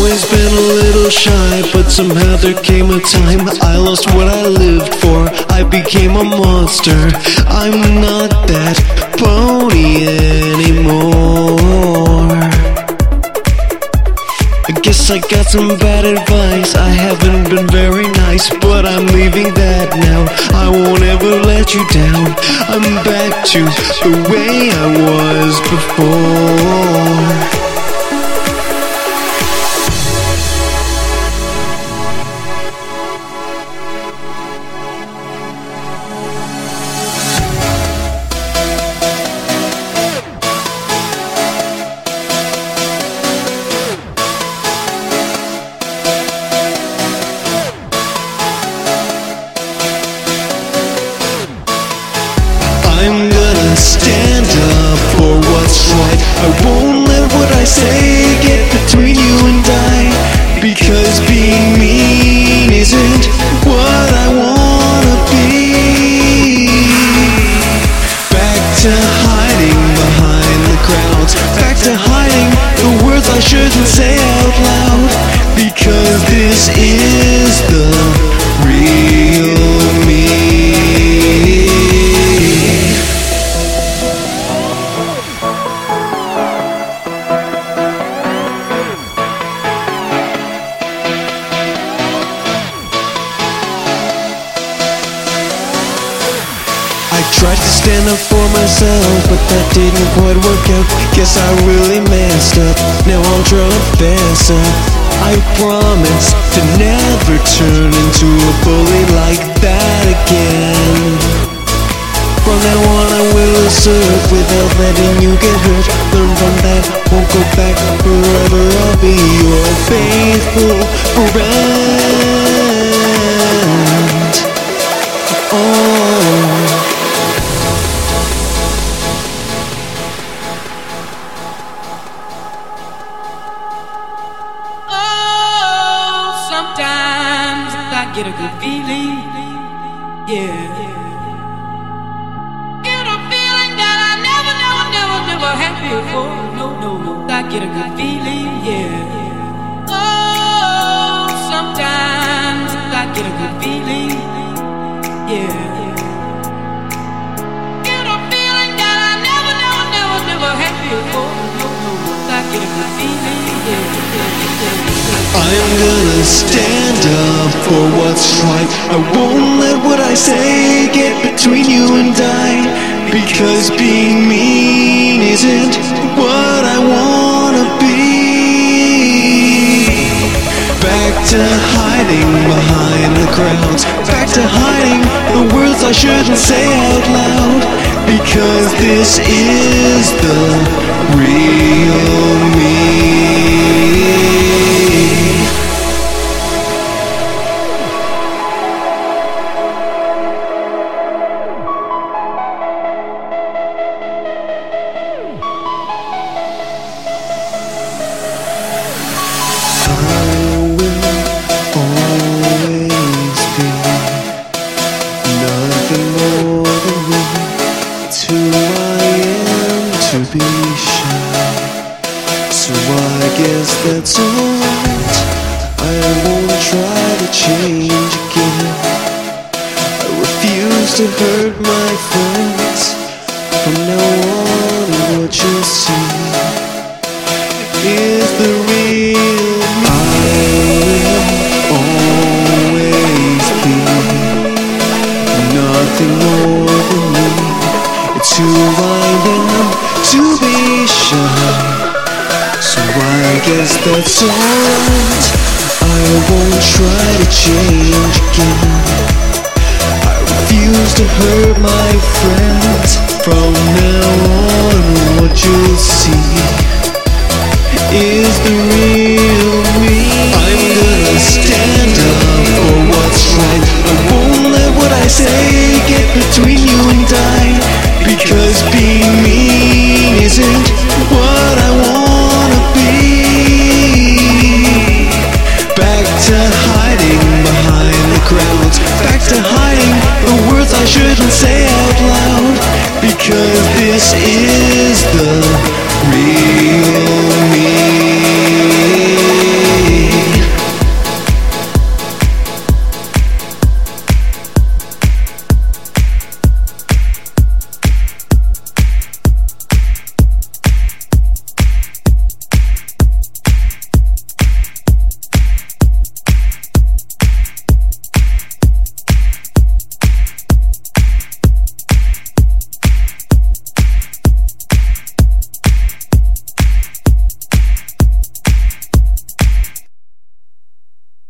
always been a little shy, but somehow there came a time I lost what I lived for. I became a monster. I'm not that pony anymore. I guess I got some bad advice. I haven't been very nice, but I'm leaving that now. I won't ever let you down. I'm back to the way I was before. I'm gonna stand up for what's right. I won't let what I say get between you and I, because being mean isn't what I wanna be. Back to hiding behind the crowds, back to hiding the words I shouldn't say out loud, because this is the real me. I tried to stand up for myself, but that didn't quite work out. Guess I really messed up. Now I'll try to fess up. I promise to never turn into a bully like that again. From now on I will assert without letting you get hurt. Learn from that, won't go back. Forever I'll be your faithful friend. Oh, sometimes I get a good feeling, yeah. Get a feeling that I never had before. No, I get a good feeling, yeah. Oh, sometimes I get a good feeling, yeah. Get a feeling that I never had before. No, I get a good feeling, yeah. I'm gonna stand up for what's right. I won't let what I say get between you and I, because being mean isn't what I wanna be. Back to hiding behind the crowds, back to hiding the words I shouldn't say out loud, because this is the real me. To be shy, so I guess that's alright. I won't try to change again. I refuse to hurt my friends. From now on, what you see is the real me. I will always be nothing more than me. It's who I am. To be shy, so I guess that's alright. I won't try to change again. I refuse to hurt my friends. From now on, what you'll see is the real